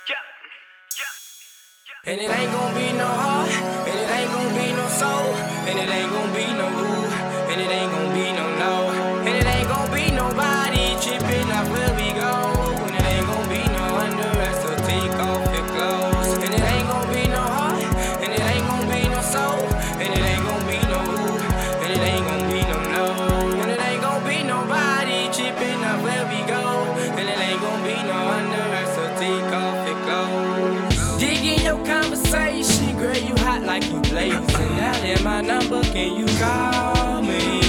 And it ain't gon' be no heart, and it ain't gon' be no soul, and it ain't gon' be no ooh, and it ain't gon' be no no, and it ain't gon' be nobody tripping off where we go, and it ain't gon' be no underwear, so take off your clothes. And it ain't gon' be no heart, and it ain't gon' be no soul, and it ain't gon' be no ooh, and it ain't gon' be no no, and it ain't gon' be nobody tripping off where we go, and it ain't gon' be no underwear, so take off your clothes. Digging your conversation, girl, you hot like you blazing. Now that my number, can you call me?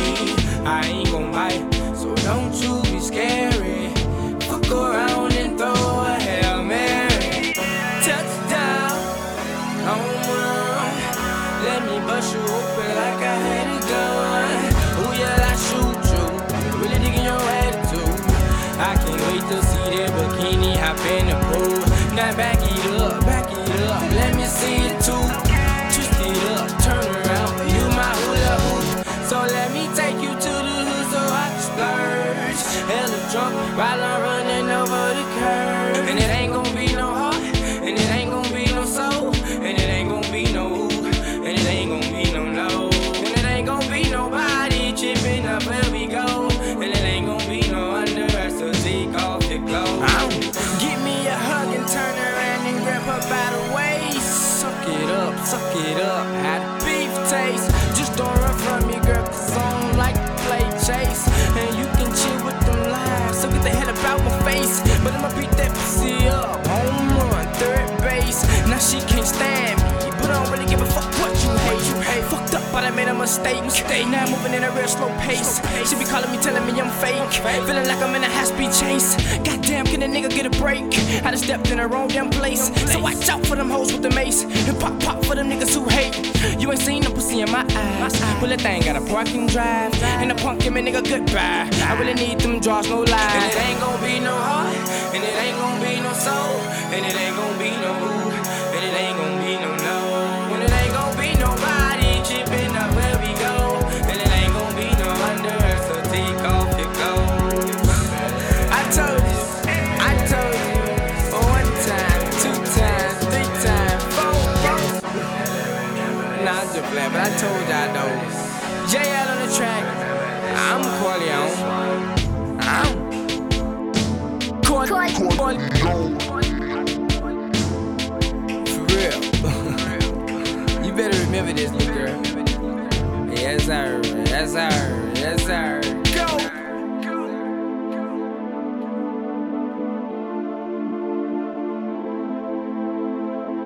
I ain't gon' bite, so don't you be scary. Fuck around and throw a Hail Mary. Touchdown, home run. Let me bust you open like I had a gun. Ooh yeah, I shoot you, really digging your attitude. I can't wait to see that bikini hop in the pool. Now back it up, let me see it too. Twist it up, turn around, you my hula hoop. So let me take you to the hood so I can splurge. Hella drunk while I'm running over the curb. And it ain't gon' be no heart, and it ain't gon' be no soul, and it ain't gon' be no ooh, and it ain't gon' be no no, and it ain't gon' be nobody tripping up where we go, and it ain't gon' be no underwear, so take off your clothes. Give me a hug and turn around and grab her by the waist. Suck it up, how the beef taste. Just don't run from me, girl, cause I don't like to play chase. And you can chill with them lies, so get the hell about my face. But I'ma beat that pussy up, home run, third base. Now she can't stand me, but I don't really give a fuck what you hate. Fucked up, but I made a mistake. Now I'm moving in a real slow pace. She be calling me, telling me I'm fake. Feeling like I'm in a high-speed chase. Goddamn, can a nigga get a break? I done stepped in the wrong damn place. So watch out for them hoes with the mace. And pop for them niggas who hate. You ain't seen no pussy in my eyes. Well, that thing got a parking drive. And the punk give me nigga goodbye. I really need them draws, no lies. And it ain't gon' be no heart, and it ain't gon' be no soul, and it ain't gon' be no ooh, and it ain't gon' be no no, and it ain't gon' be nobody tripping up where we go, and it ain't gon' be no underwear, so take off your clothes. I told you, one time, two times, three times, four. Nah, I'm just playing, but I told y'all though. JL on the track, I'm Corleone. Corleone. For real. You better remember this, little girl.